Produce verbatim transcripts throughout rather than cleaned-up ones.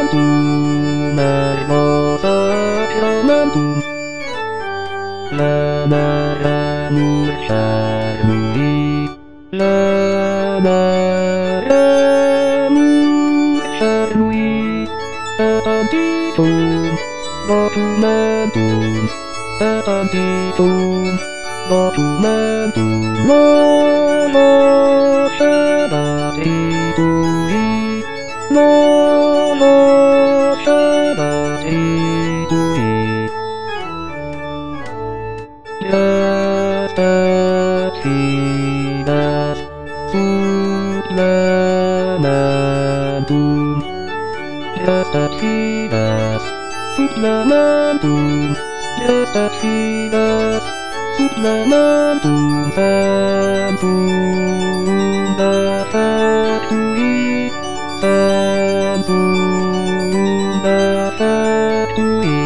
mantum, naimosa mantum. Lama ramu sharmui, lama ramu sharmui. Apantitum, botumantum, apantitum, botumantum. Lo lo shabatitui, lo lo shabatitui. Yastasidas, sutlamantum. Yastasidas, sutlamantum. Yastasidas, sutlamantum. Samsum dafatui, samsum dafatui.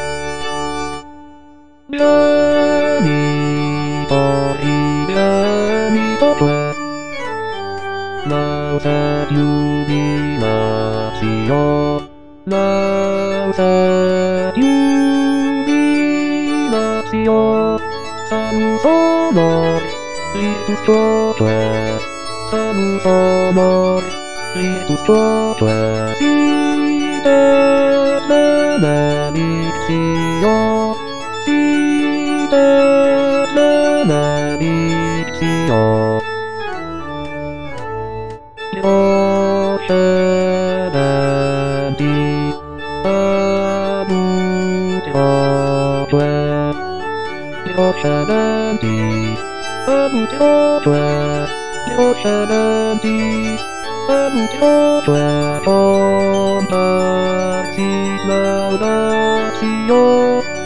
Granito, granito, lausa jubilatio, lausa jubilatio. Samus honor, litus proque, samus honor, litus proque. Sidet benedictio, sidet benedictio. Diocedenti, amut Joque. Diocedenti, amut Joque. Diocedenti, amut Joque. Compattit laudatio.